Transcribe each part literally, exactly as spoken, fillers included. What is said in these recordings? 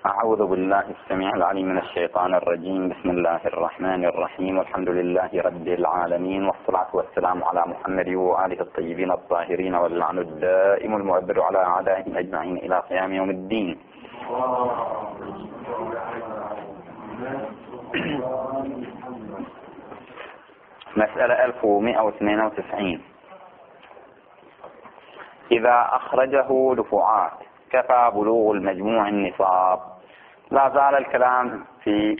أعوذ بالله السميع العليم من الشيطان الرجيم. بسم الله الرحمن الرحيم، والحمد لله رب العالمين، والصلاة والسلام على محمد وآله الطيبين الطاهرين، واللعن الدائم المؤبد على أعدائهم أجمعين إلى قيام يوم الدين. مسألة ألف ومئة واثنين وتسعين. إذا أخرجه دفعات كفى بلوغ المجموع النصاب. لا زال الكلام في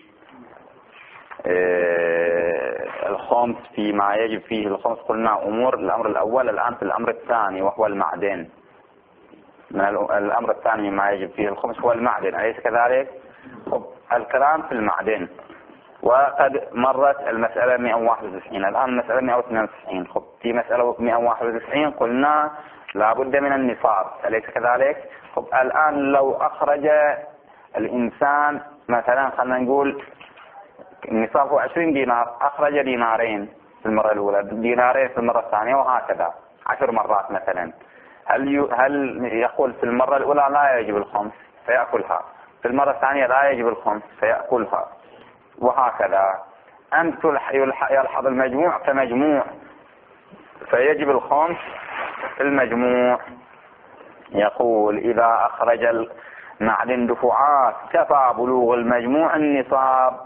الخمس، فيما يجب فيه الخمس. قلنا أمور الأمر الأول، الآن في الأمر الثاني وهو المعدن. من الأمر الثاني ما يجب فيه الخمس هو المعدن، أليس كذلك؟ الكلام في المعدن، وقد مرت المسألة مئة وواحد وتسعين، الآن مسألة مئة واثنين وتسعين. خب في مسألة مئة وواحد وتسعين قلنا لا بد من النصاب، أليس كذلك؟ خب الآن لو أخرج الإنسان مثلا، خلينا نقول النصاب هو عشرين دينار، أخرج دينارين في المرة الأولى، دينارين في المرة الثانية، وهكذا عشر مرات مثلا. هل هل يقول في المرة الأولى لا يجب الخمس فيأكلها، في المرة الثانية لا يجب الخمس فيأكلها، وهكذا؟ أن يلحظ المجموع كمجموع فيجب الخمس في المجموع. يقول إذا أخرج المعدن دفعات كفى بلوغ المجموع النصاب.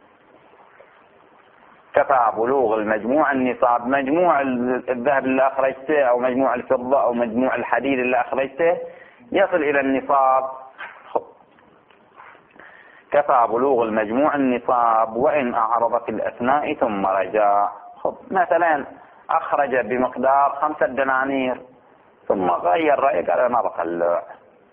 كفى بلوغ المجموع النصاب، مجموع الذهب اللي أخرجته أو مجموع الفضة أو مجموع الحديد اللي أخرجته يصل إلى النصاب. كفى بلوغ المجموع النصاب وإن أعرض في الأثناء ثم رجع. مثلا أخرج بمقدار خمسة دنانير ثم غير رأيه، قال ما بطلع،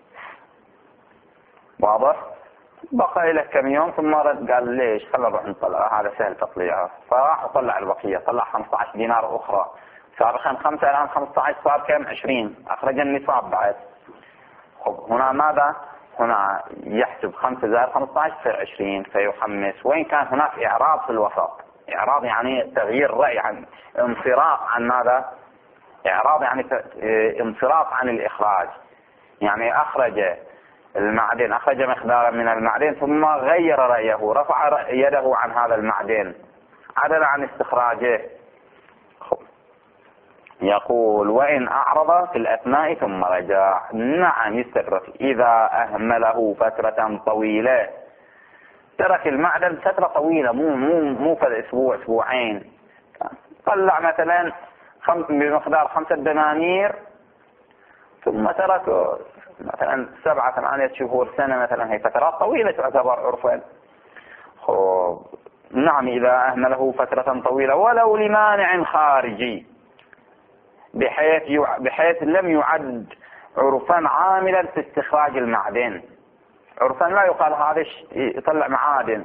واضح؟ بقى له كم يوم ثم رد قال ليش، خلنا نروح نطلع، هذا سهل تطليعه، فراح طلع البقية، طلع خمسة عشر دينار أخرى، سابقا خمسة الآن خمسة عشر، صار كم؟ عشرين، أخرج النصاب بعد. خب هنا ماذا؟ هنا يحسب خمسة زائد خمسة عشر في عشرين فيحمس، وإن كان هناك إعراض في الوسط. إعراض يعني تغيير رأي، عن انصراف عن ماذا؟ إعراض يعني انصراف عن الإخراج، يعني أخرج المعدن، أخرج مقدارا من المعدن ثم غير رأيه، رفع يده عن هذا المعدن، عدل عن استخراجه. يقول وإن أعرض في الأثناء ثم رجع. نعم يستدرك إذا أهمله فترة طويلة، ترك المعدن فترة طويلة، مو مو مو في أسبوع أسبوعين، طلع مثلا بمقدار خمسة دنانير ثم تركه مثلا سبعة ثمانية شهور، سنة مثلا، هي فترات طويلة تعتبر عرفا. نعم إذا أهمله فترة طويلة ولو لمانع خارجي، بحيث يع... بحيث لم يعد عرفا عاملا في استخراج المعدن. عرفا لا يقال هذا يطلع معادن.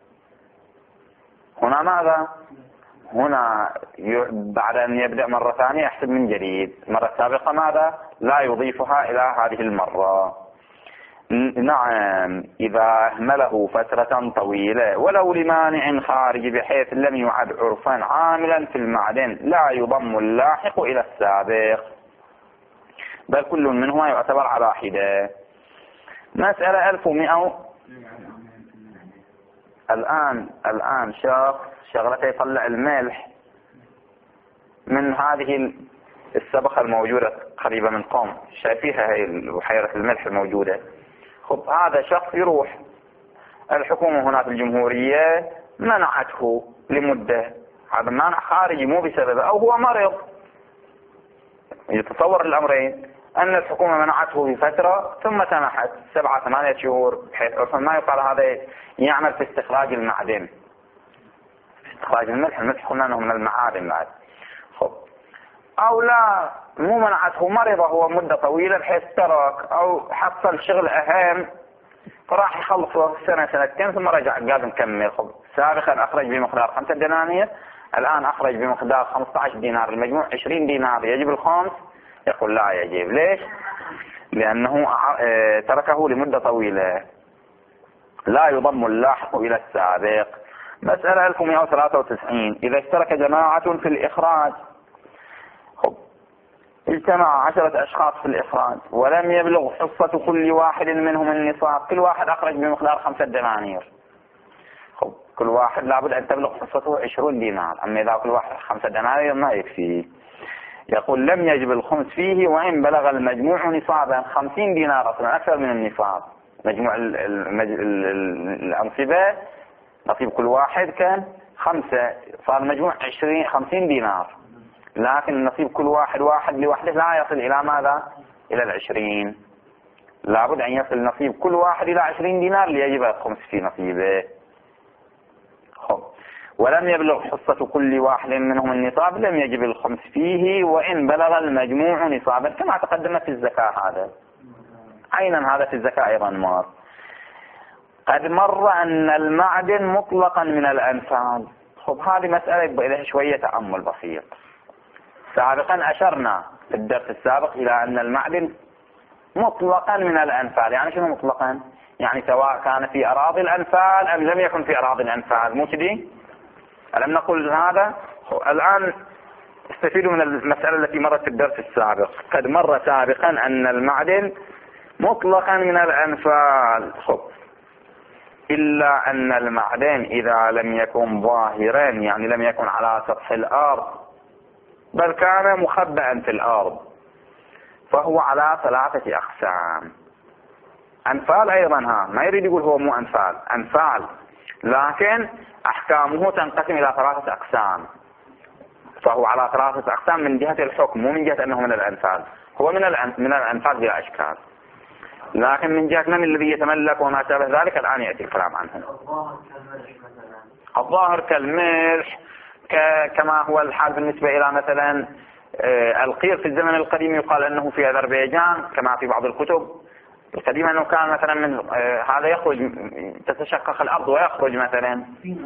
هنا ماذا؟ هنا ي... بعد أن يبدأ مرة ثانية يحسب من جديد، المرة السابقة ماذا؟ لا يضيفها إلى هذه المرة. نعم إذا أهمله فترة طويلة ولو لمانع خارجي، بحيث لم يعد عرفا عاملا في المعدن، لا يضم اللاحق إلى السابق، بل كل منهما يعتبر على حدة. مسألة ألف ومئة. الآن الآن شخص شغلته يطلع الملح من هذه السبخة الموجودة قريبة من قوم، شايفيها هي بحيرة الملح الموجودة. خب هذا شخص يروح، الحكومة هنا في الجمهورية منعته لمدة، هذا منع خارجي مو بسببه، أو هو مرض. يتصور الأمرين، أن الحكومة منعته في فترة ثم سمحت سبعة ثمانية شهور، بحيث عرفا ما يقال هذا يعمل في استخراج المعدن، استخراج الملح. الملح قلنا أنه من المعادن بعد. خب أو لا، مو منعته، مرض هو مدة طويلة بحيث ترك أو حصل شغل أهم فراح يخلصه سنة سنتين ثم رجع قال نكمل. خب سابقا أخرج بمقدار خمسة دنانير، الآن أخرج بمقدار خمسة عشر دينار، المجموع عشرين دينار، يجب الخمس؟ يقول لا يجب. ليش؟ لأنه تركه لمدة طويلة، لا يضم اللاحق إلى السابق. مسألة ألف ومئة وثلاثة وتسعين. إذا اشترك جماعة في الإخراج. اجتمع عشرة أشخاص في الإخراج ولم يبلغ حصة كل واحد منهم النصاب، كل واحد أخرج بمقدار خمسة دنانير. خب كل واحد لابد أن تبلغ حصته عشرون دينار، أما إذا كل واحد خمسة دنانير ما يكفي. يقول لم يجب الخمس فيه وإن بلغ المجموع نصابا، خمسين دينار أصلا أكثر من النصاب. مجموع الأنصبة نصيب كل واحد كان خمسة، صار مجموع عشرين خمسين دينار، لكن نصيب كل واحد واحد لوحده لا يصل إلى ماذا؟ إلى العشرين. لابد أن يصل نصيب كل واحد إلى عشرين دينار ليجب الخمس في نصيبه. خب ولم يبلغ حصة كل واحد منهم النصاب لم يجب الخمس فيه وإن بلغ المجموع نصابا، كما تقدم في الزكاة. هذا عينا هذا في الزكاة أيضا مر. قد مر أن المعدن مطلقا من الأنفال. خب هذه مسألة يبقى لها شوية تأمل بسيط. سابقا أشرنا في الدرس السابق إلى أن المعدن مطلقا من الأنفال. يعني شنو مطلقا؟ يعني سواء كان في أراضي الأنفال أم لم يكن في أراضي الأنفال، مو كذي؟ ألم نقل هذا؟ الآن استفيدوا من المسألة التي مرت في الدرس السابق. قد مر سابقا أن المعدن مطلقا من الأنفال. خب إلا أن المعدن إذا لم يكن ظاهرا، يعني لم يكن على سطح الأرض بل كان مخبئا في الأرض، فهو على ثلاثة أقسام. أنفال أيضا، ها ما يريد يقول هو مو أنفال، أنفال، لكن أحكامه تنقسم إلى ثلاثة أقسام. فهو على ثلاثة أقسام من جهة الحكم، مو من جهة أنه من الأنفال. هو من من الأنفال بلا إشكال، لكن من جهة من الذي يتملك وما شابه ذلك الآن يأتي الكلام عنه. الظاهر كالملح، كما هو الحال بالنسبة إلى مثلا القير في الزمن القديم يقال أنه في أذربيجان، كما في بعض الكتب القديمة أنه كان مثلا من هذا يخرج، تتشقق الأرض ويخرج مثلا.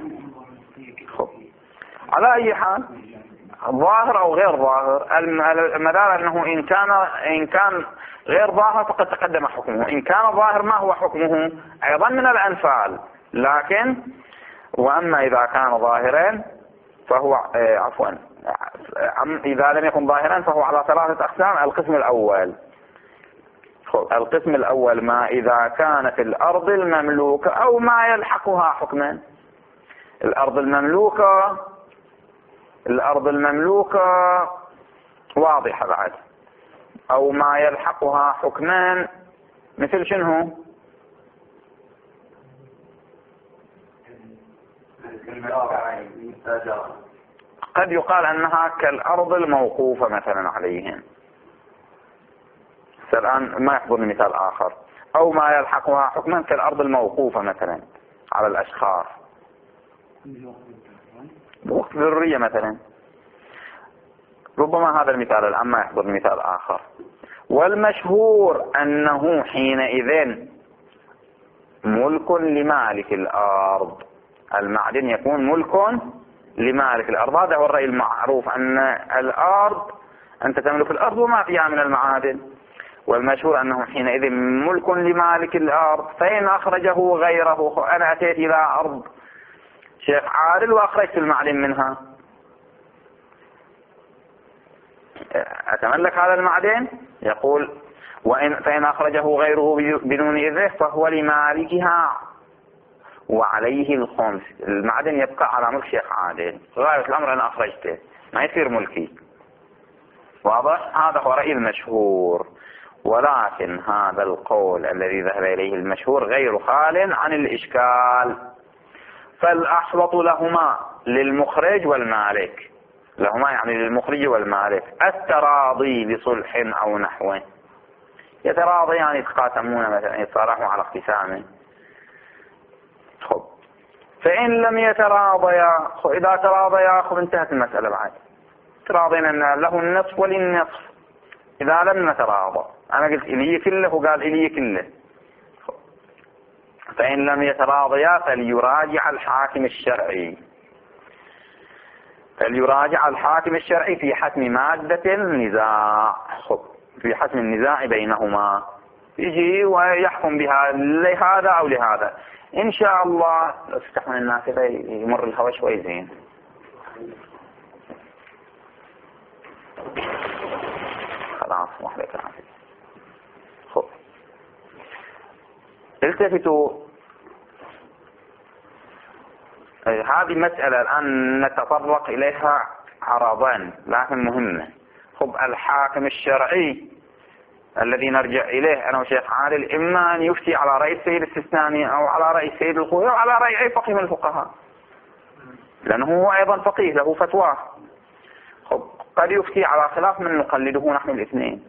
على أي حال ظاهر أو غير ظاهر، المدار أنه إن كان إن كان غير ظاهر فقد تقدم حكمه، إن كان ظاهر ما هو حكمه؟ أيضا من الأنفال، لكن وأما إذا كان ظاهرا فهو آه عفوا إذا لم يكن ظاهرا فهو على ثلاثة أقسام. القسم الأول القسم الأول ما إذا كانت الأرض المملوكة أو ما يلحقها حكما. الأرض المملوكة الأرض المملوكة واضحة بعد، أو ما يلحقها حكمان، مثل شنو؟ قد يقال أنها كالأرض الموقوفة مثلا عليهم. الآن ما يحضرني مثال آخر. أو ما يلحقها حكما كالأرض الموقوفة مثلا على الأشخاص بوقت ذرية مثلا. ربما هذا المثال الآن ما يحضر مثال آخر. والمشهور أنه حينئذ ملك لمالك الأرض، المعدن يكون ملك لمالك الأرض. هذا هو الرأي المعروف، أن الأرض أنت تملك الأرض وما فيها من المعادن. والمشهور أنه حينئذ ملك لمالك الأرض، فإن أخرجه غيره. أنا أتيت إلى أرض شيخ عادل وأخرجت المعدن منها، أتملك هذا المعدن؟ يقول وإن فإن أخرجه غيره بدون إذنه فهو لمالكها وعليه الخمس. المعدن يبقى على ملك شيخ عادل، غاية الأمر أنا أخرجته ما يصير ملكي. واضح؟ هذا هو رأي المشهور. ولكن هذا القول الذي ذهب إليه المشهور غير خال عن الإشكال. فالأحوط لهما للمخرج والمالك، لهما يعني للمخرج والمالك، التراضي بصلح أو نحوه. يتراضي يعني يتقاسمون مثلا، يتصالحون على اقتسامه. خب فإن لم يتراضيا، إذا تراضيا خب انتهت المسألة بعد. تراضينا أن له النصف وللنصف. إذا لم نتراضى، أنا قلت إلي كله وقال إلي كله. فإن لم يتراضيا فليراجع الحاكم الشرعي، فليراجع الحاكم الشرعي في حتم مادة النزاع. في حتم النزاع بينهما، يجي ويحكم بها لهذا أو لهذا. إن شاء الله لو تفتحون النافذة يمر الهواء شوي زين. خلاص واحدة كافية. خب التفتوا، هذه مسألة الآن نتطرق إليها عرضان لكن مهمة. خب الحاكم الشرعي الذي نرجع إليه أنا وشيخ عادل إما أن يفتي على رأي السيد السيستاني أو على رأي السيد الخوئي أو على رأي أي فقيه من الفقهاء، لأنه هو أيضا فقيه له فتوى. خب قد يفتي على خلاف من نقلده نحن الاثنين.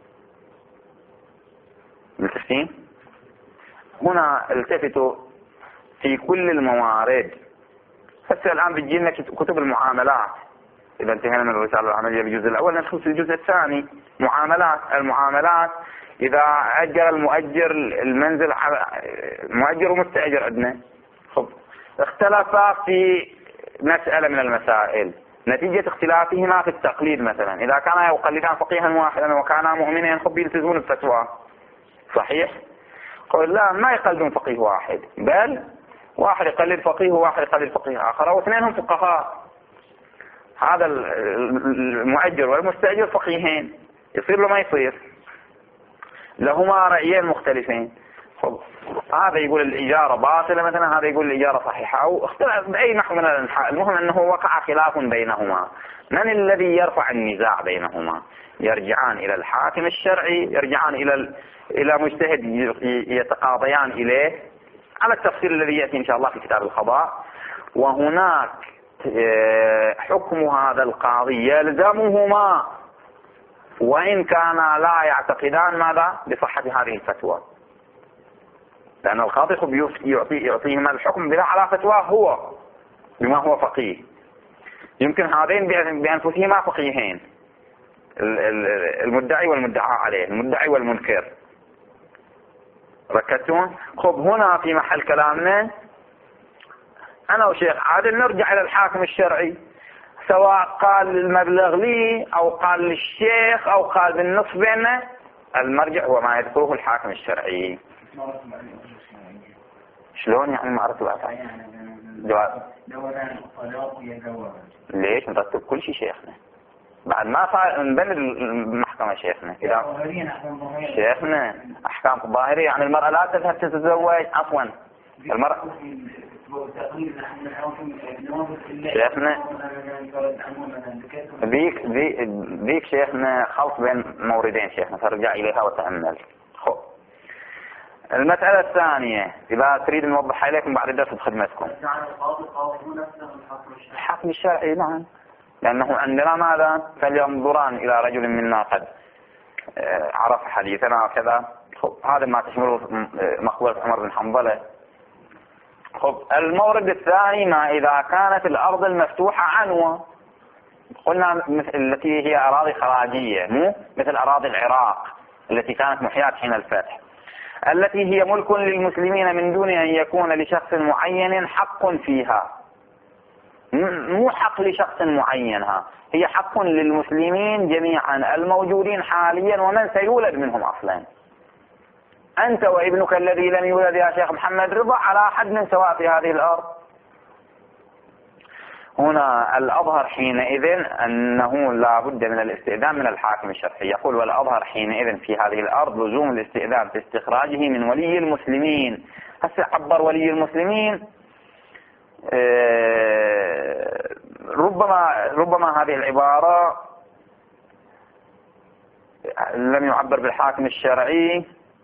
متفقين؟ هنا التفتوا في كل الموارد. هسه الآن بتجينا كتب المعاملات، إذا انتهينا من الرسالة العملية بالجزء الأول ندخل في الجزء الثاني معاملات. المعاملات إذا أجر المؤجر المنزل على مؤجر ومستأجر عندنا، خب اختلفا في مسألة من المسائل نتيجة اختلافهما في التقليد. مثلا إذا كانا يقلدان فقيها واحدا وكانا مؤمنين خب يلتزمون الفتوى، صحيح؟ قل لا، ما يقلدون فقيه واحد، بل واحد يقلد فقيه وواحد يقلد فقيه آخر واثنينهم فقهاء. هذا المؤجر والمستأجر فقيهين، يصير له ما يصير، لهما رأيين مختلفين. خب هذا يقول الإجارة باطلة مثلا، هذا يقول الإجارة صحيحة، أو اختلف بأي نحو من الأنحاء. المهم أنه وقع خلاف بينهما. من الذي يرفع النزاع بينهما؟ يرجعان إلى الحاكم الشرعي، يرجعان إلى إلى مجتهد يتقاضيان إليه على التفصيل الذي يأتي إن شاء الله في كتاب القضاء. وهناك حكم هذا القاضي يلزمهما وإن كانا لا يعتقدان ماذا بصحة هذه الفتوى، لأن القاضي يعطي يعطيهما الحكم بناء على فتوى هو بما هو فقيه. يمكن هذين بأنفسهما فقيهين، المدعي والمدعى عليه، المدعي والمنكر. ركزتون؟ خب هنا في محل كلامنا أنا وشيخ عادل نرجع إلى الحاكم الشرعي، سواء قال المبلغ لي أو قال للشيخ أو قال بالنصف بيننا، المرجع هو ما يذكره الحاكم الشرعي. شلون يعني معرفة الأفعال؟ جواب ليش نرتب كل شيء شيخنا بعد ما صار نبني المحكمة شيخنا. إذا شيخنا أحكام ظاهرية يعني المرأة لا تذهب تتزوج، عفوا المرأة شيخنا ذيك ذيك شيخنا خلط بين موردين شيخنا، فرجع إليها وتأمل. خب المسألة الثانية إذا تريد نوضحها إليكم بعد الدرس بخدمتكم. الحاكم الشرعي نعم، لأنه عندنا ماذا؟ فلينظران إلى رجل منا قد عرف حديثنا وكذا. خب هذا ما تشمله مقولة عمر بن حنظلة. خب المورد الثاني ما إذا كانت الأرض المفتوحة عنوة، قلنا التي هي أراضي خراجية، مو مثل أراضي العراق التي كانت محياة حين الفتح، التي هي ملك للمسلمين من دون أن يكون لشخص معين حق فيها. مو حق لشخص معين، هي حق للمسلمين جميعا الموجودين حاليا ومن سيولد منهم أصلا. أنت وابنك الذي لم يولد يا شيخ محمد رضا على حد من سواء في هذه الأرض. هنا الأظهر حينئذ أنه لا بد من الاستئذان من الحاكم الشرعي. يقول والأظهر حينئذ في هذه الأرض لزوم الاستئذان في استخراجه من ولي المسلمين. هسه عبر ولي المسلمين، ربما ربما هذه العبارة لم يعبر بالحاكم الشرعي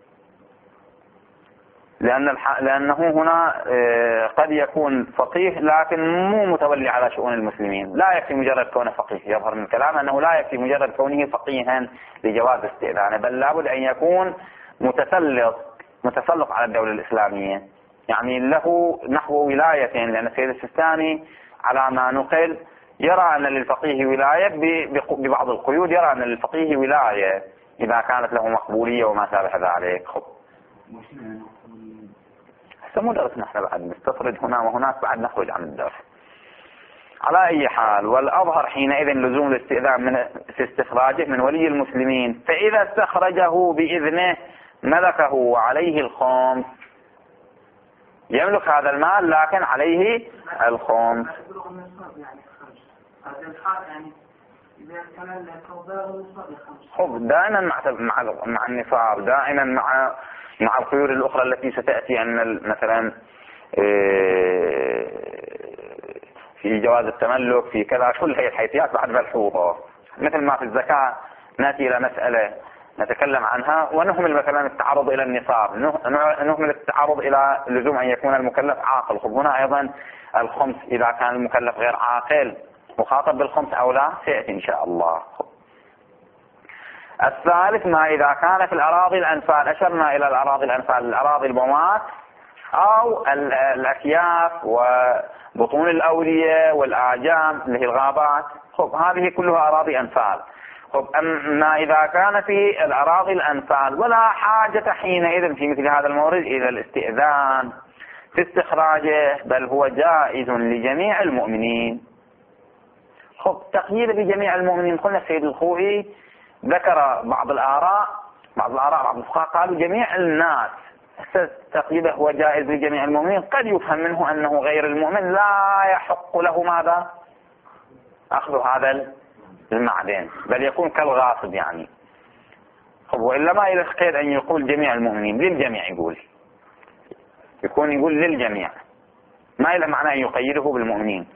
لأن الح... لأنه هنا قد يكون فقيه لكن مو متولي على شؤون المسلمين. لا يكفي مجرد كونه فقيه، يظهر من كلامه أنه لا يكفي مجرد كونه فقيها لجواز استئذانه، بل لابد أن يكون متسلط متسلط على الدولة الإسلامية، يعني له نحو ولايتين. لأن السيد السيستاني على ما نقل يرى أن للفقيه ولاية ببعض القيود، يرى أن للفقيه ولاية إذا كانت له مقبولية وما شابه ذلك. خب مو درسنا احنا بعد نستطرد هنا وهناك بعد نخرج عن الدرس. على اي حال والأظهر حينئذ لزوم الاستئذان من في استخراجه من ولي المسلمين، فإذا استخرجه بإذنه ملكه وعليه الخمس. يملك هذا المال لكن عليه الخمس. خب دائما مع مع مع النصاب، دائما مع مع القيود الأخرى التي ستأتي، أن مثلا في جواز التملك، في كذا، كل هذه الحيثيات بعد ملحوظة. مثل ما في الزكاة نأتي إلى مسألة نتكلم عنها ونهمل مثلا التعرض إلى النصاب، نهمل التعرض إلى لزوم أن يكون المكلف عاقل. خب هنا أيضا الخمس إذا كان المكلف غير عاقل مخاطب بالخمس أو لا سيأتي إن شاء الله. الثالث ما إذا كان في الأراضي الأنفال، أشرنا إلى الأراضي الأنفال، الأراضي البومات أو الأكياف وبطون الأودية والآجام اللي هي الغابات. خب هذه كلها أراضي أنفال. خب أما إذا كان في الأراضي الأنفال ولا حاجة حينئذ في مثل هذا المورد إلى الاستئذان في استخراجه، بل هو جائز لجميع المؤمنين. خب تقييد بجميع المؤمنين، قلنا السيد الخوئي ذكر بعض الآراء بعض الآراء بعض الفقهاء قالوا جميع الناس، تقييده هو جائز لجميع المؤمنين. قد يفهم منه أنه غير المؤمن لا يحق له ماذا؟ أخذ هذا المعدن، بل يكون كالغاصب يعني. خب وإلا ما إلى قيد أن يقول جميع المؤمنين، للجميع يقول، يكون يقول للجميع، ما إلى معنى أن يقيده بالمؤمنين.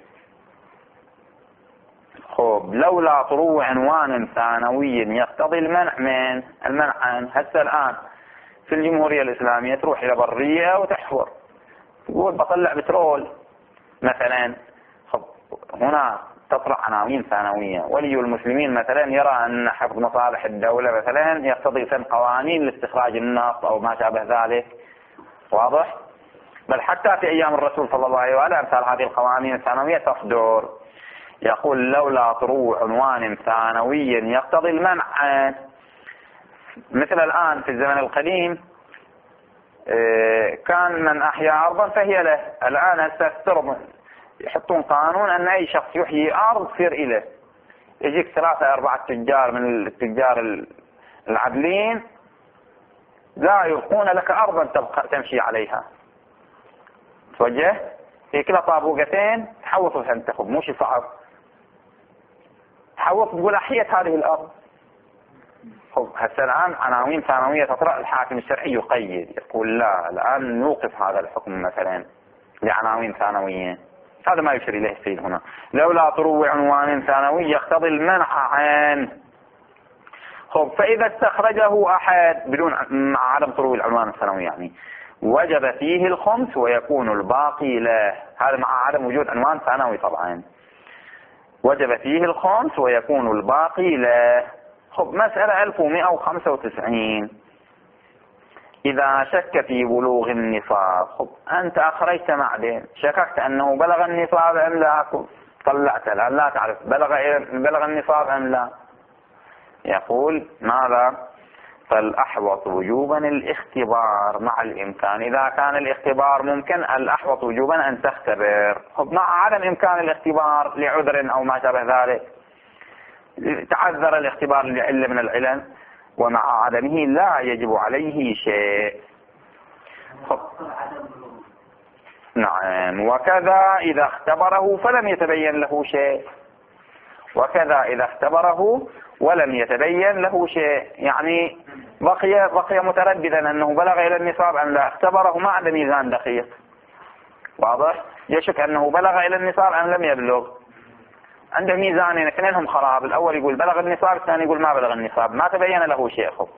خب لولا طلوع عنوان ثانوي يقتضي المنع من المنع عن هسه الآن في الجمهورية الإسلامية تروح إلى برية وتحفر، تقول بطلع بترول مثلا. خب هنا تطلع عناوين ثانوية. ولي المسلمين مثلا يرى أن حفظ مصالح الدولة مثلا يقتضي فهم قوانين لاستخراج النفط أو ما شابه ذلك، واضح؟ بل حتى في أيام الرسول صلى الله عليه وآله أمثال هذه القوانين الثانوية تصدر. يقول لولا طلوع عنوان ثانوي يقتضي المنع. مثل الآن في الزمن القديم كان من أحيا أرضا فهي له، الآن هستفترض يحطون قانون أن أي شخص يحيي أرض تصير إله. يجيك ثلاثة أربعة تجار من التجار العدلين لا يلقون لك أرضا تبقى تمشي عليها، توجه في كلا طابوقتين تحوط عشان تاخذ، مو شيء صعب، تحوط تقول أحيت هذه الأرض. خب هسه الآن عناوين ثانوية تطرأ، الحاكم الشرعي يقيد، يقول لا الآن نوقف هذا الحكم مثلا لعناوين ثانوية. هذا ما يشير إليه السيد هنا، لولا طلوع عنوان ثانوي يقتضي المنع عنه. خب فإذا استخرجه أحد بدون مع عدم طلوع العنوان الثانوي يعني وجب فيه الخمس ويكون الباقي له، هذا مع عدم وجود عنوان ثانوي طبعا. وجب فيه الخمس ويكون الباقي له. خب مسألة ألف ومئة وخمسة وتسعين، إذا شك في بلوغ النصاب. خب أنت أخرجت معدن، شككت أنه بلغ النصاب أم لا، طلعت الآن لا تعرف بلغ بلغ النصاب أم لا. يقول ماذا؟ فالأحوط وجوبا الاختبار مع الإمكان، إذا كان الاختبار ممكن الأحوط وجوبا أن تختبر. خب مع عدم إمكان الاختبار لعذر أو ما شابه ذلك، تعذر الاختبار لعلة من العلل ومع عدمه لا يجب عليه شيء. خب نعم. وكذا إذا اختبره فلم يتبين له شيء، وكذا إذا اختبره ولم يتبين له شيء، يعني بقي بقي مترددا أنه بلغ إلى النصاب أم لا، اختبره ما عنده ميزان دقيق، واضح؟ يشك أنه بلغ إلى النصاب أم لم يبلغ، عنده ميزانين اثنينهم خراب، الأول يقول بلغ النصاب، الثاني يقول ما بلغ النصاب، ما تبين له شيء. خب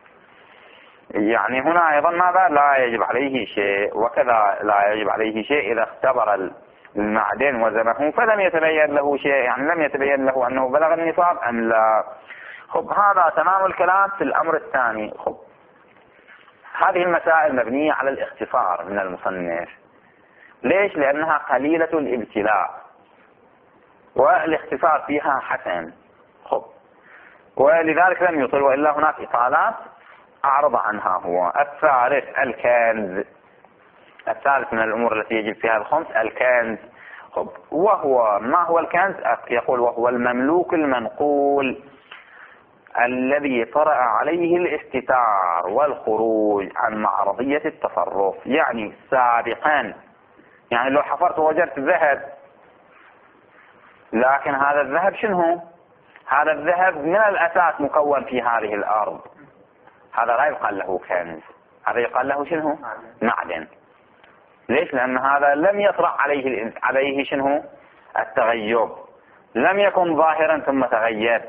يعني هنا أيضا ماذا؟ لا يجب عليه شيء. وكذا لا يجب عليه شيء إذا اختبر المعدن وزنه فلم يتبين له شيء، يعني لم يتبين له أنه بلغ النصاب أم لا. خب هذا تمام الكلام في الأمر الثاني. خب هذه المسائل مبنية على الاختصار من المصنف. ليش؟ لأنها قليلة الابتلاء والاختصار فيها حسن. خب ولذلك لم يطل، وإلا هناك إطالات أعرض عنها. هو الثالث الكنز، الثالث من الأمور التي يجب فيها الخمس الكنز. خب وهو ما هو الكنز؟ يقول وهو المملوك المنقول الذي طرأ عليه الاستتار والخروج عن معرضية التصرف، يعني سابقا، يعني لو حفرت وجدت ذهب، لكن هذا الذهب شنو؟ هذا الذهب من الأساس مكون في هذه الأرض، هذا لا يقال له كنز، هذا يقال له شنو؟ معدن. ليش؟ لأن هذا لم يطرأ عليه عليه شنو؟ التغيب، لم يكن ظاهرا ثم تغير.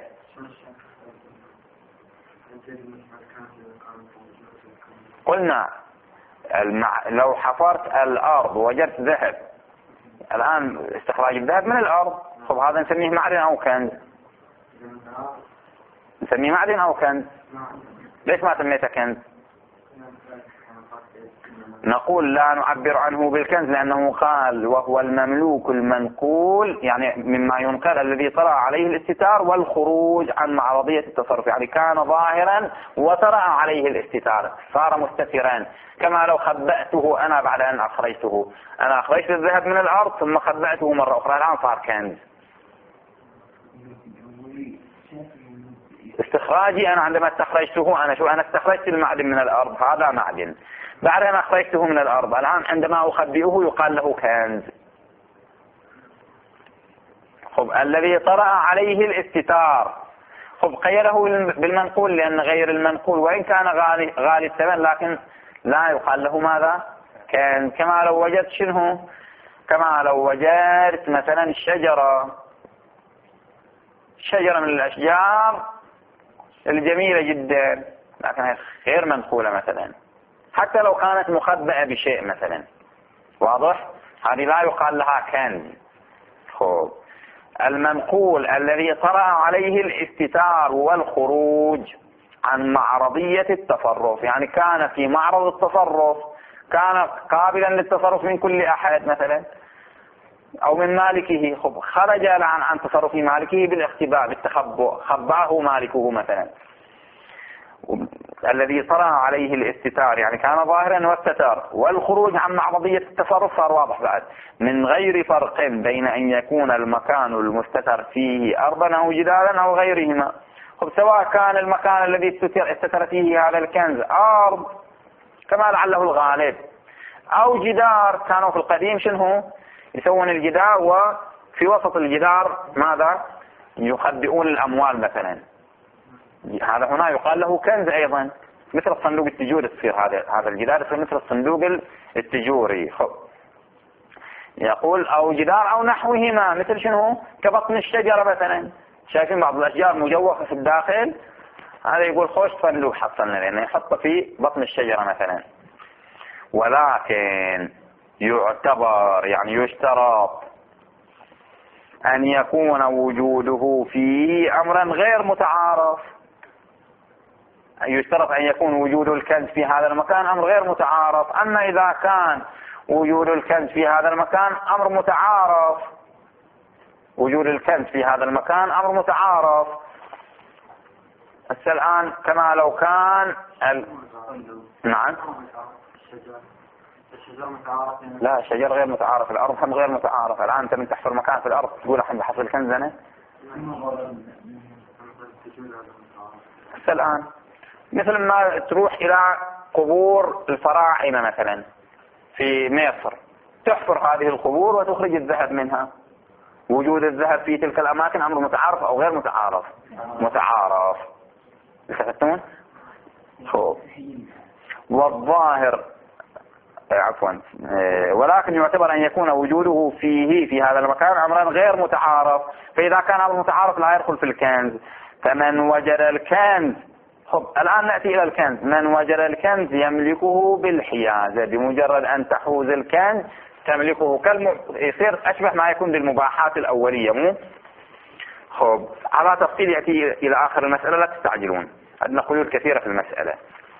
قلنا المع... لو حفرت الأرض وجدت ذهب، الآن استخراج الذهب من الأرض، طب هذا نسميه معدن أو كنز؟ نسميه معدن أو كنز؟ ليش ما سميته كنز؟ نقول لا نعبر عنه بالكنز لأنه قال وهو المملوك المنقول، يعني مما ينقل الذي طرأ عليه الاستتار والخروج عن معرضية التصرف، يعني كان ظاهرا وطرأ عليه الاستتار، صار مستترا. كما لو خبأته أنا بعد أن أخرجته، أنا أخرجت الذهب من الأرض ثم خبأته مرة أخرى، الآن صار كنز. استخراجي أنا عندما استخرجته، أنا شو أنا استخرجت المعدن من الأرض، هذا معدن، بعد أن أخرجته من الأرض الآن عندما أخبئه يقال له كنز. خب الذي طرأ عليه الاستتار، خب قيده بالمنقول لأن غير المنقول وإن كان غالي, غالي الثمن لكن لا يقال له ماذا؟ كنز. كما لو وجدت شنو؟ كما لو وجدت مثلا شجرة شجرة من الأشجار الجميلة جدا لكنها غير منقولة مثلا، حتى لو كانت مخبأة بشيء مثلا، واضح؟ هذه لا يقال لها كنز. خب المنقول الذي طرأ عليه الاستتار والخروج عن معرضية التصرف، يعني كان في معرض التصرف، كان قابلا للتصرف من كل أحد مثلا أو من مالكه، خب خرج عن عن تصرف مالكه بالاختباء بالتخبؤ، خباه مالكه مثلا. الذي طرأ عليه الاستتار يعني كان ظاهرا واستتر، والخروج عن معرضية التصرف صار واضح بعد، من غير فرق بين أن يكون المكان المستتر فيه أرضا أو جدارا أو غيرهما. خب سواء كان المكان الذي استتر فيه هذا الكنز أرض كما لعله الغالب أو جدار، كانوا في القديم شنو يسوون الجدار وفي وسط الجدار ماذا؟ يخبئون الأموال مثلا، هذا هنا يقال له كنز أيضا، مثل الصندوق التجوري تصير هذا هذا الجدار يصير مثل الصندوق التجوري. خب يقول أو جدار أو نحوهما، مثل شنو؟ كبطن الشجرة مثلا، شايفين بعض الأشجار مجوفة في الداخل، هذا يقول خوش صندوق حصلنا لأنه يحطه في بطن الشجرة مثلا. ولكن يعتبر يعني يشترط أن يكون وجوده فيه أمرا غير متعارف، يشترط أن يكون وجود الكنز في هذا المكان أمر غير متعارف. أما إذا كان وجود الكنز في هذا المكان أمر متعارف، وجود الكنز في هذا المكان أمر متعارف. هسه الآن كما لو كان ال... نعم لا الشجر غير متعارف، الأرض هم غير متعارف. الآن أنت من تحفر مكان في الأرض تقول الحين بحصل الكنز أنا. هسه الآن مثل ما تروح إلى قبور الفراعنة مثلا في مصر، تحفر هذه القبور وتخرج الذهب منها، وجود الذهب في تلك الأماكن أمر متعارف أو غير متعارف؟ متعارف. التفتون؟ والظاهر عفوا ولكن يعتبر أن يكون وجوده فيه في هذا المكان أمرا غير متعارف، فإذا كان أمر متعارف لا يدخل في الكنز. فمن وجد الكنز، خب الآن نأتي إلى الكنز، من وجد الكنز يملكه بالحيازة، بمجرد أن تحوز الكنز تملكه، كالم... يصير أشبه ما يكون بالمباحات الأولية مو؟ خب على تفصيل يأتي إلى آخر المسألة لا تستعجلون، عندنا قيود كثيرة في المسألة.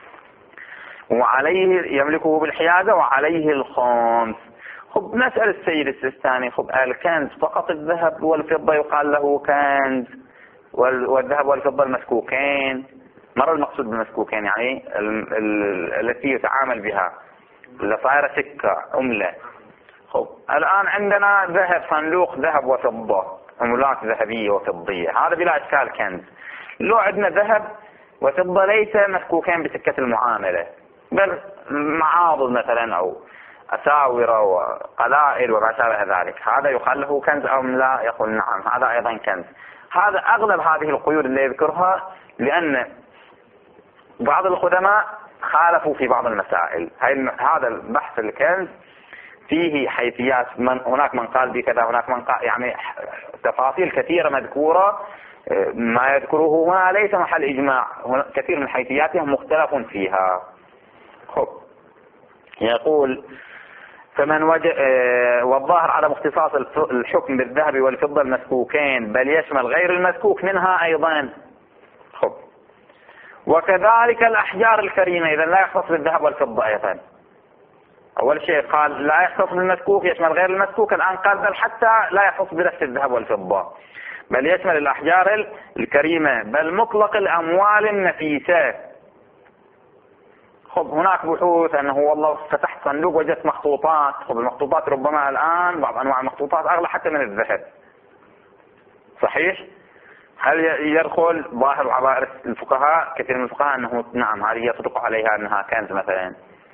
وعليه يملكه بالحيازة وعليه الخمس. خب نسأل السيد السيستاني، خب الكنز فقط الذهب والفضة يقال له كنز، والذهب والفضة المسكوكين، مرة المقصود بالمسكوكين يعني ال ال التي يتعامل بها اللي صايرة سكة عملة. خب الآن عندنا ذهب، صندوق ذهب وفضة، عملات ذهبية وفضية، هذا بلا إشكال كنز. لو عندنا ذهب وفضة ليس مسكوكين بسكة المعاملة، بل معاضد مثلا أو أساورة وقلائد وما شابه ذلك، هذا يقال له كنز أو لا؟ يقول نعم هذا أيضا كنز. هذا أغلب هذه القيود اللي يذكرها، لأن بعض القدماء خالفوا في بعض المسائل. هذا البحث الكنز فيه حيثيات، من هناك من قال بكذا، هناك من قال يعني تفاصيل كثيرة مذكورة، ما يذكره هنا ليس محل إجماع، كثير من حيثياتها مختلف فيها. خب يقول فمن وجه والظاهر عدم اختصاص الحكم بالذهب والفضة المسكوكين، بل يشمل غير المسكوك منها أيضا. خب وكذلك الأحجار الكريمة، إذا لا يختص بالذهب والفضة أيضا. أول شيء قال لا يختص بالمسكوك، يشمل غير المسكوك، الآن قال بل حتى لا يختص بنفس الذهب والفضة، بل يشمل الأحجار الكريمة، بل مطلق الأموال النفيسة. خب هناك بحوث أنه والله فتحت صندوق وجدت مخطوطات. خب المخطوطات ربما الآن بعض أنواع المخطوطات أغلى حتى من الذهب، صحيح؟ هل يدخل ظاهر عبارة الفقهاء كثير من الفقهاء أنه نعم هذه يصدق عليها أنها كنز مثلا؟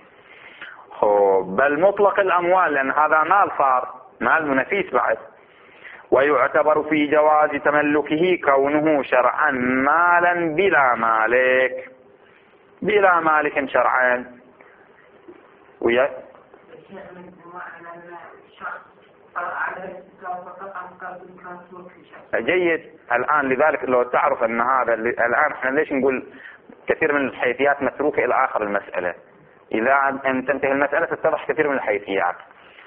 خب بل مطلق الأموال، لأن هذا مال صار مال نفيس بعد. ويعتبر في جواز تملكه كونه شرعا مالا بلا مالك، بلا مالك شرعا. ويا جيد. الآن لذلك لو تعرف أن هذا الآن احنا ليش نقول كثير من الحيثيات متروكة إلى آخر المسألة، إذا أن تنتهي المسألة تتضح كثير من الحيثيات.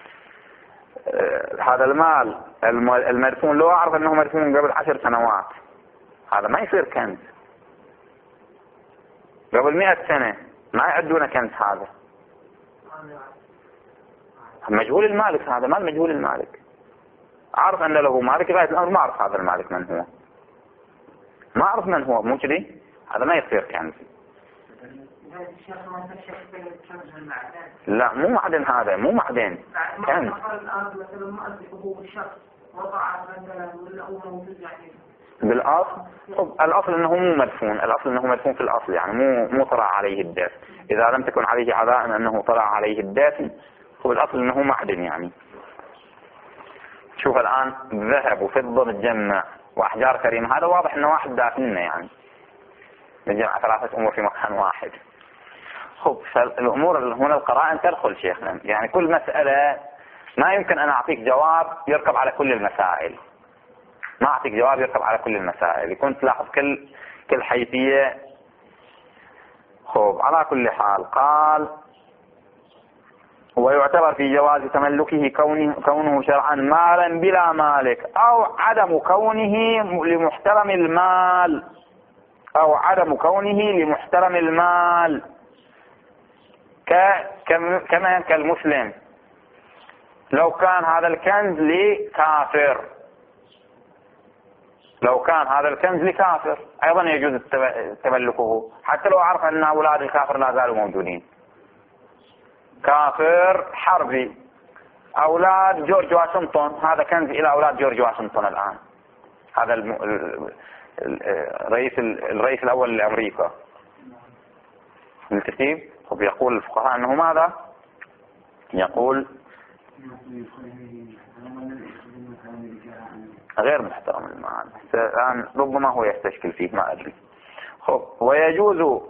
آه هذا المال المدفون لو أعرف أنه مدفون قبل عشر سنوات هذا ما يصير كنز. قبل مئة سنة ما يعدونه كنز، هذا مجهول المالك، هذا مال مجهول المالك. أعرف أن له مالك لغاية الأمر ما أعرف هذا المالك من هو، ما أعرف من هو، مو كذي؟ هذا ما يصير كنز. لا مو معدن، هذا مو معدن كنز. بالأصل الأصل أنه مو مدفون، الأصل أنه مدفون في الأصل، يعني مو مو طلع عليه الدفن. إذا لم تكن عليه عزائم أنه طلع عليه الدفن، هو الأصل أنه معدن. يعني شوف الآن ذهب وفضة متجمع وأحجار كريمة، هذا واضح أنه واحد دافننا، يعني نجمع ثلاثة أمور في مكان واحد. خب فالأمور هنا القرائن تدخل شيخنا، يعني كل مسألة ما يمكن أن أعطيك جواب يركب على كل المسائل، ما أعطيك جواب يركب على كل المسائل، يكون تلاحظ كل كل حيثية. خب على كل حال قال ويعتبر في جواز تملكه كونه, كونه شرعا مالا بلا مالك، أو عدم كونه لمحترم المال، أو عدم كونه لمحترم المال كما كالمسلم لو كان هذا الكنز لكافر، لو كان هذا الكنز لكافر أيضا يجوز تملكه، حتى لو عرف أن أولاد الكافر لا زالوا موجودين. كافر حربي، أولاد جورج واشنطن، هذا كنز إلى أولاد جورج واشنطن الآن، هذا الرئيس الرئيس الأول لأمريكا الكتيب. وبيقول الفقهاء أنه ماذا؟ يقول غير محترم المال، الآن ربما هو يستشكل فيه ما أدري. خب ويجوز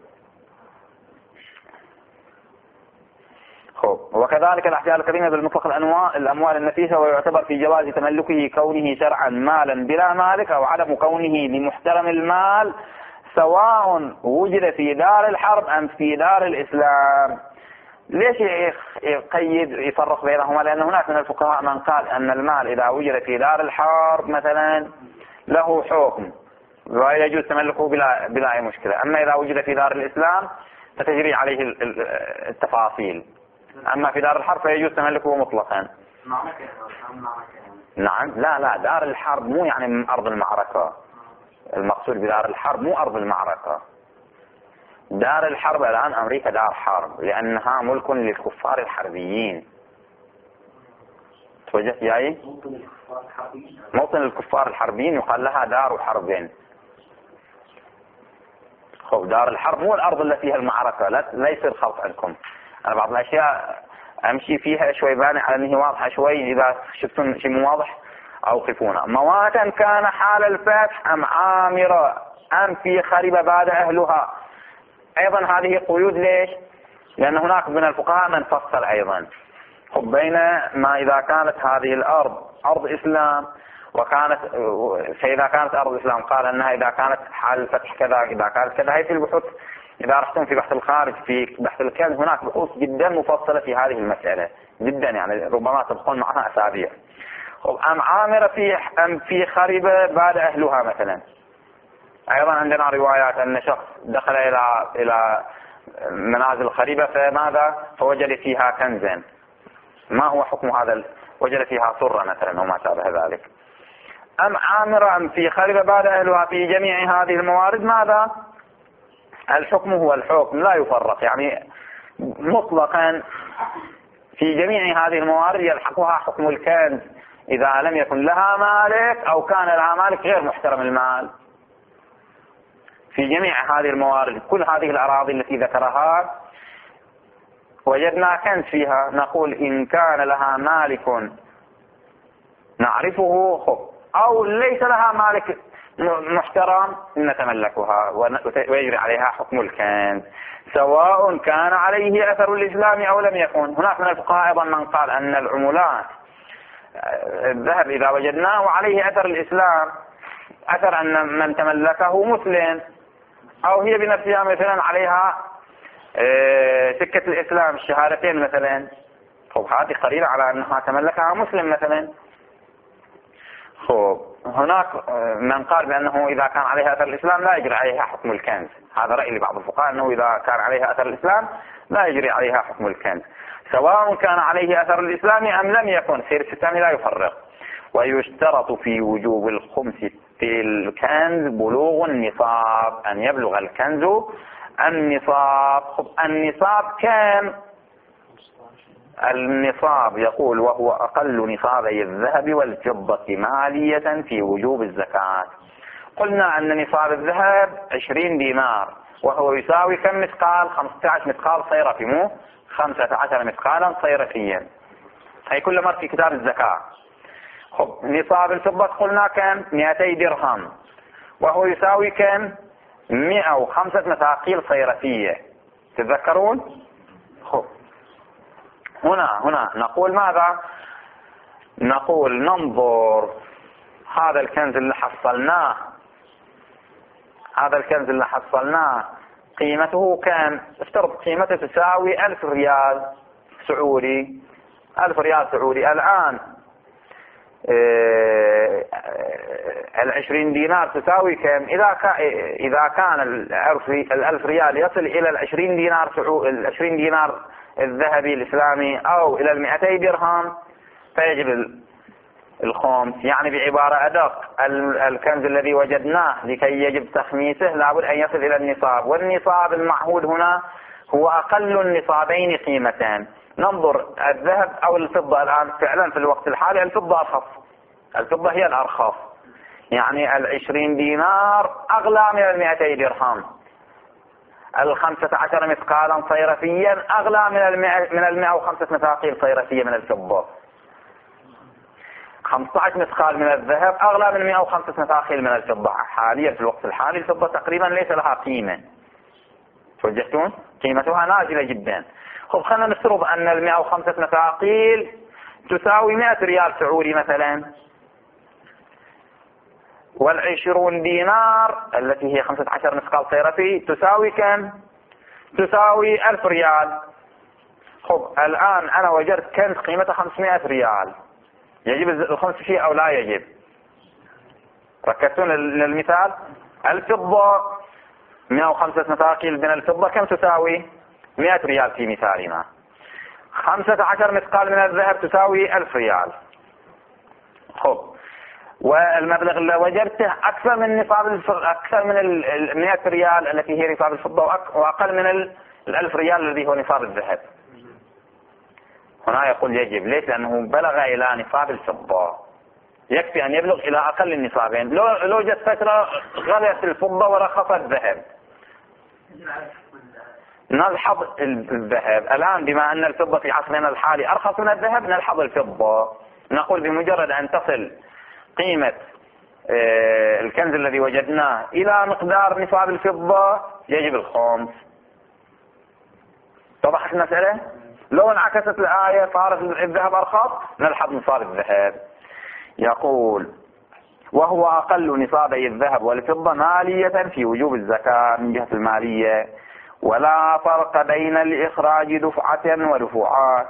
خب وكذلك الأحجار الكريمة بالمطلق الأموال النفيسة، ويعتبر في جواز تملكه كونه شرعا مالا بلا مالك، أو عدم كونه لمحترم المال، سواء وجد في دار الحرب أم في دار الإسلام. ليش يقيد يفرق بينهما؟ لأن هناك من الفقهاء من قال أن المال إذا وجد في دار الحرب مثلا له حكم ويجوز تملكه بلا بلا أي مشكلة، أما إذا وجد في دار الإسلام فتجري عليه التفاصيل، أما في دار الحرب فيجوز تملكه مطلقا. نعم لا لا دار الحرب مو يعني من أرض المعركة، المقصود بدار الحرب مو أرض المعركة. دار الحرب الآن أمريكا دار حرب لأنها ملك للكفار الحربيين. توجهت جاي؟ موطن الكفار الحربيين يقال لها دار حرب. خب دار الحرب مو الأرض التي فيها المعركة، لا لا يصير خلط عندكم. أنا بعض الأشياء أمشي فيها شوي باني على أنه واضحة شوي، إذا شفتون شيء مو واضح أوقفونا. مواتا كان حال الفتح أم عامرة أم في خرب بعد أهلها. أيضا هذه قيود. ليش؟ لأن هناك من الفقهاء من فصل أيضا بين ما إذا كانت هذه الأرض أرض إسلام وكانت، فإذا كانت أرض إسلام قال أنها إذا كانت حال الفتح كذا، إذا كانت كذا. هي في البحوث إذا رحتم في بحث الخارج في بحث الكنز هناك بحوث جدا مفصلة في هذه المسألة جدا، يعني ربما تبقون معها أسابيع. أم عامرة في أم في خربة بعد أهلها مثلا. أيضا عندنا روايات أن شخص دخل إلى إلى منازل خريبة فماذا فوجد فيها كنزا. ما هو حكم هذا؟ وجد فيها سرة مثلا وما شابه ذلك. أم عامرة أم في خربة بعد أهلها. في جميع هذه الموارد ماذا؟ الحكم هو الحكم لا يفرق، يعني مطلقا في جميع هذه الموارد يلحقها حكم الكنز إذا لم يكن لها مالك أو كان لها مالك غير محترم المال. في جميع هذه الموارد كل هذه الأراضي التي ذكرها وجدنا كنز فيها، نقول إن كان لها مالك نعرفه خب أو ليس لها مالك محترم نتملكها ويجري عليها حكم الكنز سواء كان عليه أثر الإسلام أو لم يكن. هناك من الفقهاء أيضا من قال أن العملات الذهب إذا وجدناه وعليه أثر الإسلام، أثر أن من تملكه مسلم أو هي بنفسها مثلا عليها سكة الإسلام الشهادتين مثلا، خب هذه قليلة على أنها تملكها مسلم مثلا. خب هناك من قال بأنه إذا كان عليها أثر الإسلام لا يجري عليها حكم الكنز. هذا رأي لبعض الفقهاء أنه إذا كان عليها أثر الإسلام لا يجري عليها حكم الكنز سواء كان عليه أثر الإسلام أم لم يكن. سير الستامي لا يفرق. ويشترط في وجوب الخمس في الكنز بلوغ النصاب، أن يبلغ الكنز النصاب. خب النصاب كم؟ النصاب يقول وهو أقل نصابي الذهب والفضة مالية في وجوب الزكاة. قلنا أن نصاب الذهب عشرين دينار وهو يساوي كم مثقال؟ خمسة عشر مثقال صيرفي، مو خمسة عشر مثقالا صيرفيا، هي كل مرة في كتاب الزكاة. خب نصاب الفضة قلنا كم؟ مئتي درهم وهو يساوي كم؟ مئة وخمسة مثاقيل صيرفية، تتذكرون؟ خب هنا هنا نقول ماذا؟ نقول ننظر هذا الكنز اللي حصلناه، هذا الكنز اللي حصلناه قيمته كم؟ افترض قيمته تساوي ألف ريال سعودي، ألف ريال سعودي. الآن العشرين دينار تساوي كم؟ إذا إذا كان الألف ريال يصل إلى العشرين دينار سعودي، العشرين دينار الذهبي الإسلامي أو إلى المئتي درهم فيجب الخمس. يعني بعبارة أدق الكنز الذي وجدناه لكي يجب تخميسه لابد أن يصل إلى النصاب، والنصاب المعهود هنا هو أقل النصابين قيمة. ننظر الذهب أو الفضة. الآن فعلا في الوقت الحالي الفضة أرخص، الفضة هي الأرخص، يعني العشرين دينار أغلى من المئتي درهم، الخمسة عشر مثقالا صيرفيا أغلى من المئة من المئة وخمسة مثاقيل صيرفية من الفضة. خمسة عشر مثقال من الذهب أغلى من مئة وخمسة مثاقيل من الفضة. حاليا في الوقت الحالي الفضة تقريبا ليس لها قيمة، توجهتون؟ قيمتها نازلة جدا. خب خلينا نفترض أن المئة وخمسة مثاقيل تساوي مئة ريال سعودي مثلا، والعشرون دينار التي هي خمسة عشر مثقال صيرفي تساوي كم؟ تساوي ألف ريال. خب الآن أنا وجدت كنز قيمته خمسمائة ريال، يجب الخمس فيه أو لا يجب؟ ركزتون للمثال. الفضة مئة وخمسة مثاقيل من الفضة كم تساوي؟ مئة ريال في مثالنا. خمسة عشر مثقال من الذهب تساوي ألف ريال. خب والمبلغ اللي وجدته أكثر من نصاب أكثر من المئة ريال التي هي نصاب الفضة وأقل من الألف ريال الذي هو نصاب الذهب. هنا يقول يجب. ليش؟ لأنه بلغ إلى نصاب الفضة، يكفي أن يبلغ إلى أقل النصابين. لو لو جت فترة غلت الفضة ورخص الذهب نلحظ الذهب. الآن بما أن الفضة في عصرنا الحالي أرخص من الذهب نلحظ الفضة، نقول بمجرد أن تصل قيمة الكنز الذي وجدناه إلى مقدار نصاب الفضة يجب الخمس. توضحت المسألة؟ لو انعكست الآية صارت الذهب أرخص نلحظ نصاب الذهب. يقول وهو أقل نصابي الذهب والفضة مالية في وجوب الزكاة من جهة المالية، ولا فرق بين الإخراج دفعة ودفعات.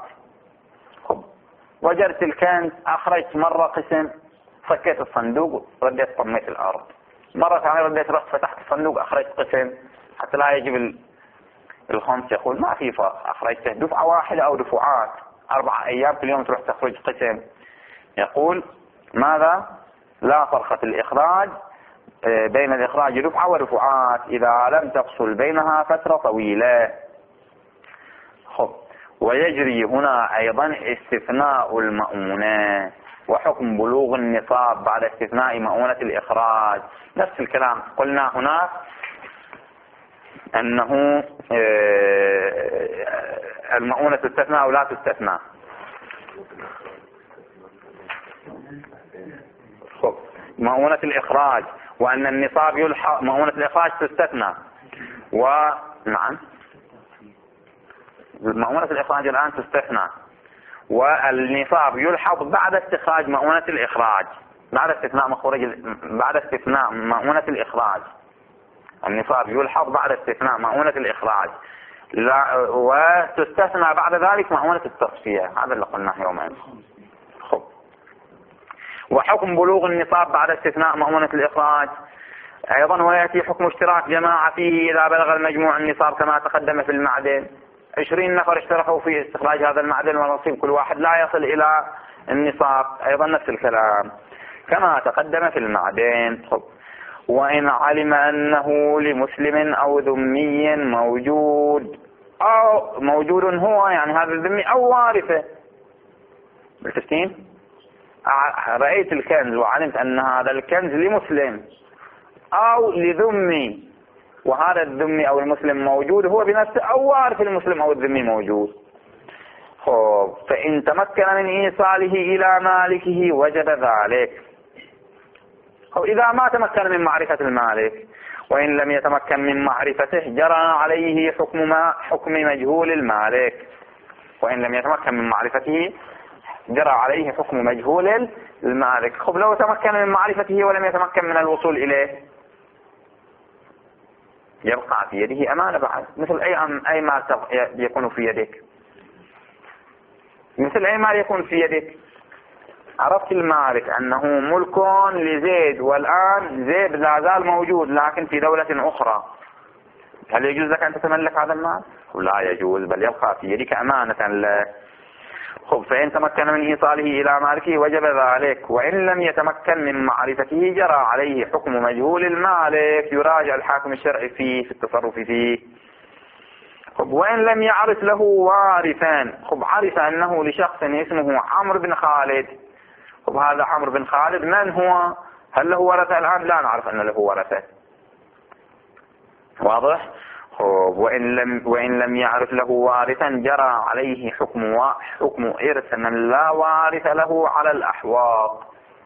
وجدت الكنز، أخرجت مرة قسم، فكيت الصندوق رديت طميت الأرض، مرة ثانية رديت رحت فتحت الصندوق أخرجت قسم حتى لا يجب الخمس. يقول ما في فرق، أخرجته دفعة واحدة أو دفعات، أربع أيام كل يوم تروح تخرج قسم. يقول ماذا؟ لا فرق في الإخراج بين الإخراج دفعة ودفعات إذا لم تفصل بينها فترة طويلة. خب، ويجري هنا أيضا استثناء المؤونة وحكم بلوغ النصاب بعد استثناء مؤونة الإخراج. نفس الكلام قلنا هناك أنه المؤونة تستثنى أو لا تستثنى. خب، مؤونة الإخراج وأن النصاب يلحق، مؤونة الإخراج تستثنى. ونعم مؤونة الإخراج الآن تستثنى، والنصاب يلحظ بعد استخراج مؤونة الإخراج، بعد استثناء مخرج بعد استثناء مؤونة الإخراج. النصاب يلحظ بعد استثناء مؤونة الإخراج، لا وتستثنى بعد ذلك مؤونة التصفية. هذا اللي قلناه يومين. خب، وحكم بلوغ النصاب بعد استثناء مؤونة الإخراج أيضا، ويأتي حكم اشتراك جماعة فيه إذا بلغ المجموع النصاب كما تقدم في المعدن. عشرين نفر اشتركوا في استخراج هذا المعدن ونصيب كل واحد لا يصل إلى النصاب، أيضا نفس الكلام كما تقدم في المعدن. وإن علم أنه لمسلم أو ذمي موجود أو موجود هو، يعني هذا الذمي أو وارثه. بالتسكين رأيت الكنز وعلمت أن هذا الكنز لمسلم أو لذمي، وهذا الذمي أو المسلم موجود هو بنفسه أو وارث المسلم أو الذمي موجود. خب، فإن تمكن من إيصاله إلى مالكه وجب ذلك. إذا ما تمكن من معرفة المالك، وإن لم يتمكن من معرفته جرى عليه حكم ما حكم مجهول المالك. وإن لم يتمكن من معرفته جرى عليه حكم مجهول المالك. خب، لو تمكن من معرفته ولم يتمكن من الوصول إليه يبقى في يده أمانة بعد، مثل أي أي مال يكون في يدك، مثل أي مال يكون في يدك. عرفت المالك أنه ملك لزيد، والآن زيد لا زال موجود لكن في دولة أخرى، هل يجوز لك أن تتملك هذا المال؟ لا يجوز، بل يبقى في يدك أمانة لك. خب، فإن تمكن من إيصاله إلى مالكه وجب ذلك، وإن لم يتمكن من معرفته جرى عليه حكم مجهول المالك، يراجع الحاكم الشرعي فيه في التصرف فيه. خب، وإن لم يعرف له وارثان. خب، عرف أنه لشخص اسمه عمرو بن خالد. خب، هذا عمرو بن خالد من هو؟ هل له ورثة الآن؟ لا نعرف أن له ورثة. واضح؟ خب، وإن لم وإن لم يعرف له وارثا جرى عليه حكم حكم إرث من لا وارث له على الأحواض،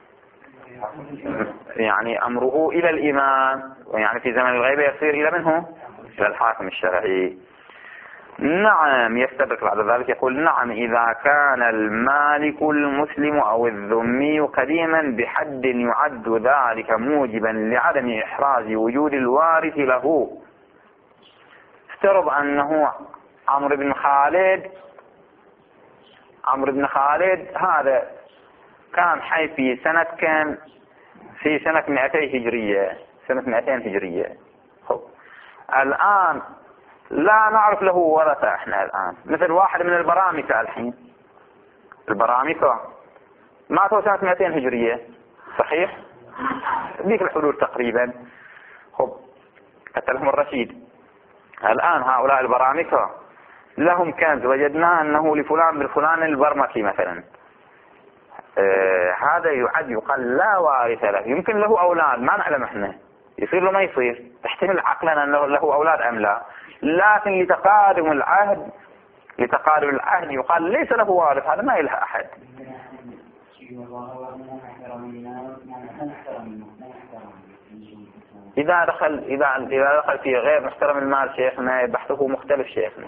يعني أمره إلى الإمام، ويعني في زمن الغيبة يصير إلى منه؟ إلى الحاكم الشرعي. نعم، يستدرك بعد ذلك يقول نعم إذا كان المالك المسلم أو الذمي قديما بحد يعد ذلك موجبا لعدم إحراز وجود الوارث له. افترض أنه عمرو بن خالد عمرو بن خالد هذا كان حي في سنة كان في سنة مئتين هجرية، سنة مئتين هجرية. خب، الآن لا نعرف له ورثة احنا الآن، مثل واحد من البرامكة الحين، البرامكة ماتوا سنة مئتين هجرية، صحيح؟ ذيك الحدود تقريبا. خب، قتلهم الرشيد. الآن هؤلاء البرامكة لهم كنز وجدنا أنه لفلان بالفلان البرمكي مثلا، آه هذا يعد يقال لا وارث له، يمكن له أولاد ما نعلم احنا، يصير له ما يصير، تحتمل عقلا أنه له أولاد أم لا، لكن لتقادم العهد لتقادم العهد يقال ليس له وارث، هذا ما يلها أحد. إذا دخل إذا إذا دخل في غير محترم المال شيخنا بحثه مختلف شيخنا.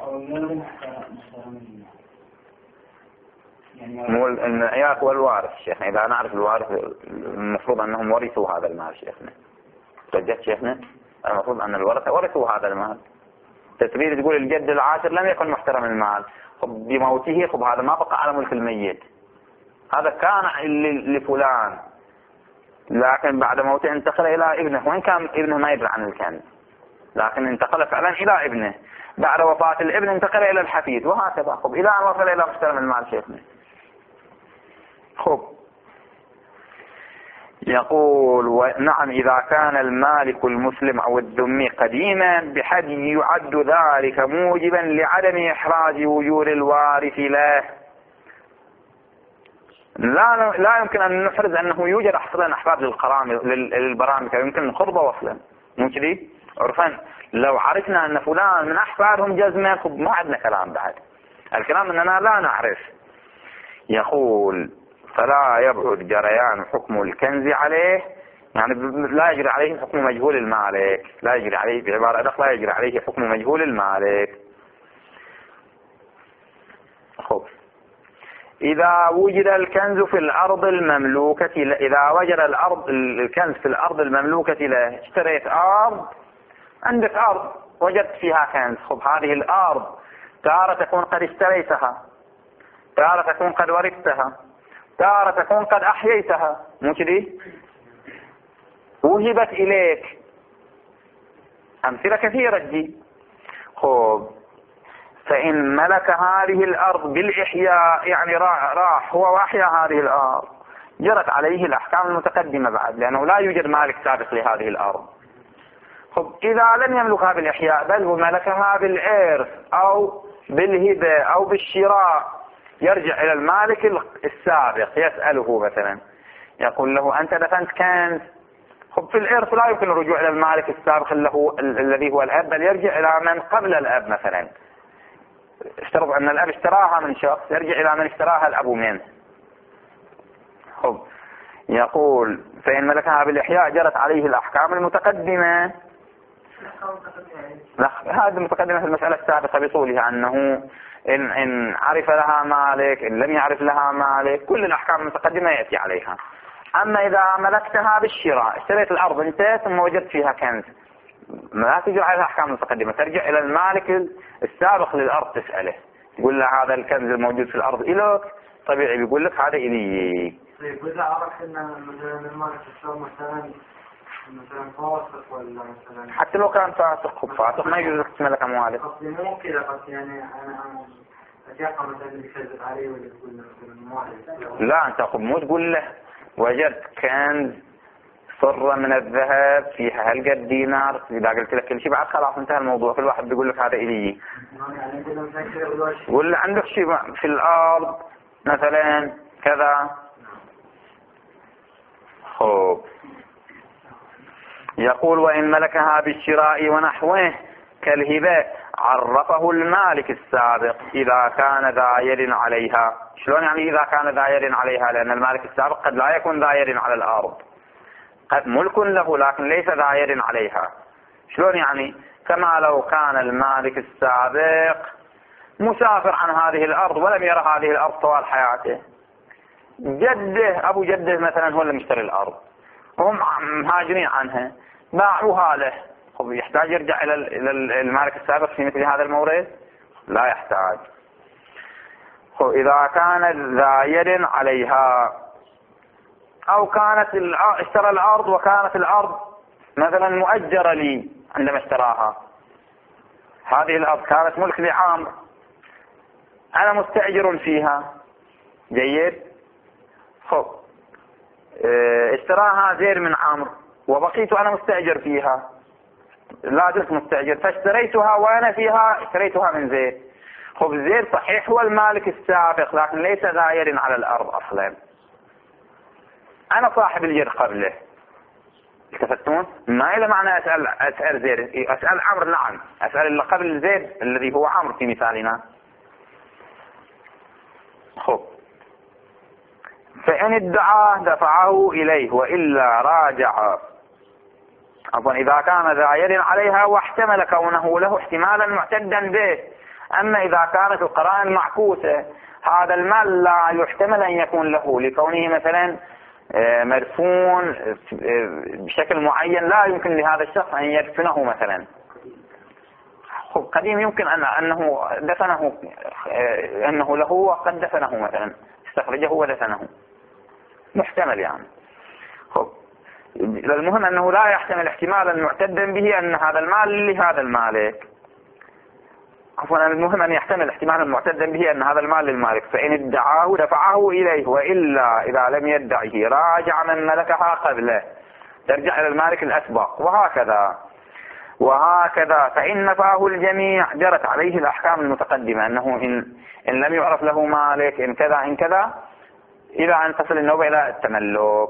مو المعيار هو الوارث شيخنا. إذا نعرف الوارث المفروض أنهم ورثوا هذا المال شيخنا. وجدت شيخنا المفروض أن الورثة ورثوا هذا المال. تريد تقول الجد العاشر لم يكن محترم المال، خب بموته خب هذا ما بقى على ملك الميت، هذا كان لفلان، لكن بعد موته انتقل إلى ابنه، وإن كان ابنه ما يدري عن الكنز، لكن انتقل فعلا إلى ابنه. بعد وفاة الابن انتقل إلى الحفيد، وهكذا خب إلى أن وصل إلى محترم المال شيخنا. خب يقول نعم إذا كان المالك المسلم أو الذمي قديما بحد يعد ذلك موجبا لعدم إحراج وجود الوارث له. لا لا يمكن أن نحرز أنه يوجد أصلا أحفاد للبرامج، يمكن نخربه وصلا مو كذي عرفا. لو عرفنا أن فلان من أحفادهم جزما خب ما عندنا كلام بعد، الكلام أننا لا نعرف. يقول فلا يبعد جريان حكم الكنز عليه، يعني لا يجري عليه حكم مجهول المالك، لا يجري عليه بعبارة أدق لا يجري عليه حكم مجهول المالك. خب إذا وجد الكنز في الأرض المملوكة، إذا وجد الأرض الكنز في الأرض المملوكة له، اشتريت أرض، عندك أرض وجدت فيها كنز، خب هذه الأرض تارة تكون قد اشتريتها، تارة تكون قد ورثتها، تارة تكون قد أحييتها، مو كذي؟ وهبت إليك، أمثلة كثيرة دي. خب فإن ملك هذه الأرض بالإحياء، يعني راح هو وأحيا هذه الأرض، جرت عليه الأحكام المتقدمة بعد، لأنه لا يوجد مالك سابق لهذه الأرض. خب إذا لم يملكها بالإحياء بل هو ملكها بالإرث أو بالهبة أو بالشراء، يرجع إلى المالك السابق يسأله مثلا، يقول له أنت دفنت كنز. خب في الإرث لا يمكن الرجوع إلى المالك السابق اللي هو الذي هو الأب، بل يرجع إلى من قبل الأب. مثلا افترض أن الأب اشتراها من شخص، يرجع إلى من اشتراها الأب منه. خب يقول فإن ملكها بالإحياء جرت عليه الأحكام المتقدمة. هذه المتقدمة في المسألة السابقة بطولها، أنه إن, إن عرف لها مالك، إن لم يعرف لها مالك، كل الأحكام المتقدمة يأتي عليها. أما إذا ملكتها بالشراء، اشتريت الأرض انت ثم وجدت فيها كنز، ما تجري عليها الأحكام المتقدمة، ترجع إلى المالك السابق للأرض تسأله، تقول له هذا الكنز الموجود في الأرض إليك، طبيعي بيقول لك هذا إلي. طيب إذا عرفت أن مثلا المالك السابق مثلا مثلا فاسق ولا مثلا، حتى لو كان فاسق فاسق ما يجوز لك تملك أمواله. قصدي مو كذا، قصدي يعني أنا أتيقن مثلا يكذب عليه ولا يقول مثلا. لا أنت خب مو تقول له وجدت كنز صرة من الذهب فيها هالقد دينار، إذا قلت لك كل شيء بعد خلاص انتهى الموضوع، كل واحد بيقول لك هذا إلي. ولا عندك شيء في الأرض مثلا كذا. خب يقول وإن ملكها بالشراء ونحوه كالهبة عرفه المالك السابق إذا كان ذا يد عليها. شلون يعني إذا كان ذا يد عليها؟ لأن المالك السابق قد لا يكون ذا يد على الأرض، قد ملك له لكن ليس ذا يد عليها. شلون يعني؟ كما لو كان المالك السابق مسافر عن هذه الأرض ولم يرى هذه الأرض طوال حياته، جده أبو جده مثلا هو اللي مشتري الأرض وهم مهاجرين عنها، باعوها له. خب يحتاج يرجع إلى المالك السابق في مثل هذا المورد؟ لا يحتاج. خب إذا كان ذا يد عليها، أو كانت اشترى الأرض وكانت الأرض مثلا مؤجرة لي عندما اشتراها، هذه الأرض كانت ملك لعامر، أنا مستأجر فيها، جيد. خب اشتراها زيد من عامر وبقيت أنا مستأجر فيها، لا زلت مستأجر، فاشتريتها وأنا فيها اشتريتها من زيد. خب زيد صحيح هو المالك السابق لكن ليس ذا يد على الأرض أصلا، أنا صاحب اليد قبله. التفتون؟ ما إلى معنى أسأل أسأل زيد، أسأل عمرو. نعم أسأل اللي قبل زيد الذي هو عمرو في مثالنا. خب فإن ادعاه دفعه إليه وإلا راجع. عفوا إذا كان ذا يد عليها واحتمل كونه له احتمالا معتدا به. أما إذا كانت القرائن معكوسة، هذا المال لا يحتمل أن يكون له لكونه مثلا مرفون بشكل معين، لا يمكن لهذا الشخص أن يدفنه مثلا. قديم يمكن أن أنه دفنه، أنه له وقد دفنه مثلا، استخرجه ودفنه، محتمل يعني. المهم أنه لا يحتمل احتمالا معتدا به أن هذا المال لهذا المالك. عفوا المهم أن يحتمل احتمالا معتدا به أن هذا المال للمالك. فإن ادعاه دفعه إليه، وإلا إذا لم يدعه راجع من ملكها قبله، ترجع إلى المالك الأسبق. وهكذا وهكذا فإن نفاه الجميع جرت عليه الأحكام المتقدمة، أنه إن, إن لم يعرف له مالك إن كذا إن كذا، إلى أن تصل النوبة إلى التملك.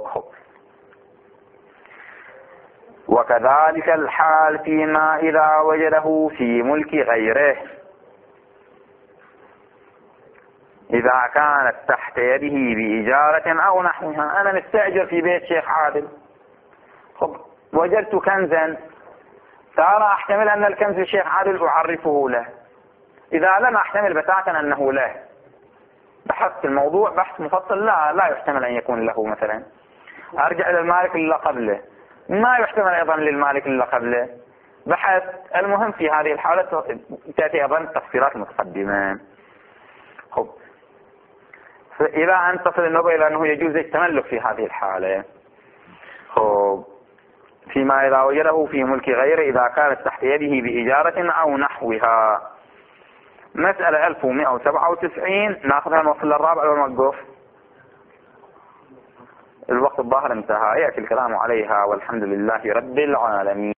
وكذلك الحال فيما إذا وجده في ملك غيره، إذا كانت تحت يده بإجارة أو نحوها. أنا مستأجر في بيت شيخ عادل، خب وجدت كنزا، ترى أحتمل أن الكنز الشيخ عادل أعرفه له. إذا لم أحتمل بتاتا أنه له، بحثت الموضوع بحث مفصل، لا لا يحتمل أن يكون له مثلا، أرجع إلى المالك اللي قبله، ما يحتمل أيضا للمالك اللي قبله، بحث. المهم في هذه الحالة تأتي أيضا التفصيلات المتقدمة. خب إلى أن تصل النوبة إلى أنه يجوز التملك في هذه الحالة. خب فيما إذا وجده في ملك غيره، إذا كانت تحت يده بإجارة أو نحوها. مسألة ألف ومئة وسبعة وتسعين ناخذها نوصل للرابع ونوقف. الوقت الظاهر انتهى، يأتي الكلام عليها، والحمد لله رب العالمين.